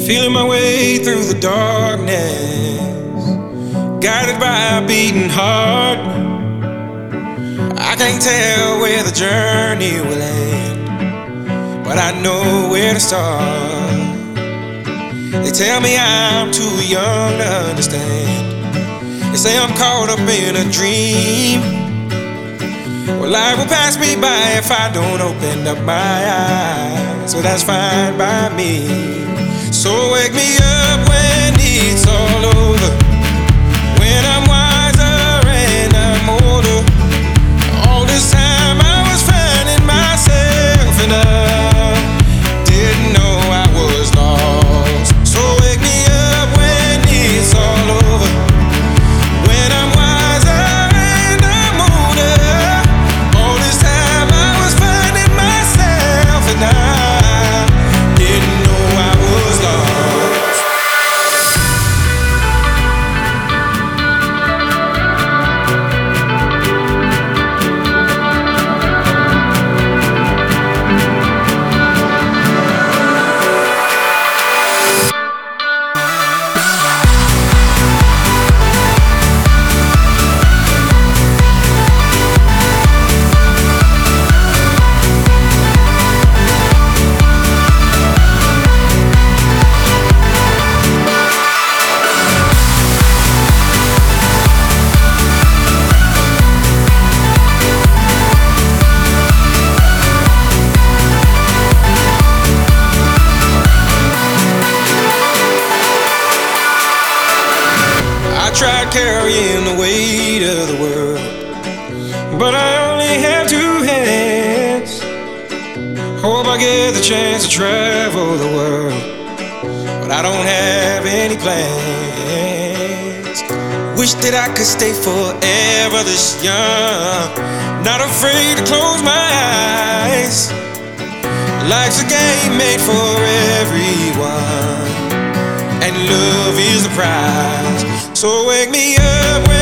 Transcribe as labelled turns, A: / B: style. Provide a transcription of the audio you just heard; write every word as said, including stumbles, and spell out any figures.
A: Feeling my way through the darkness, guided by a beating heart. I can't tell where the journey will end, but I know where to start. They tell me I'm too young to understand. They say I'm caught up in a dream. Well, life will pass me by if I don't open up my eyes, so that's fine by me. So wake me up when it's all over, when I'm wiser and I'm older. All this time I was finding myself and I didn't know I was lost. So wake me up when it's all over, when I'm wiser and I'm older. All this time I was finding myself and I didn't know I was lost. I tried carrying the weight of the world, but I only have two hands. Hope I get the chance to travel the world, but I don't have any plans. Wish that I could stay forever this young, not afraid to close my eyes. Life's a game made for everyone, and love is the prize. So wake me up when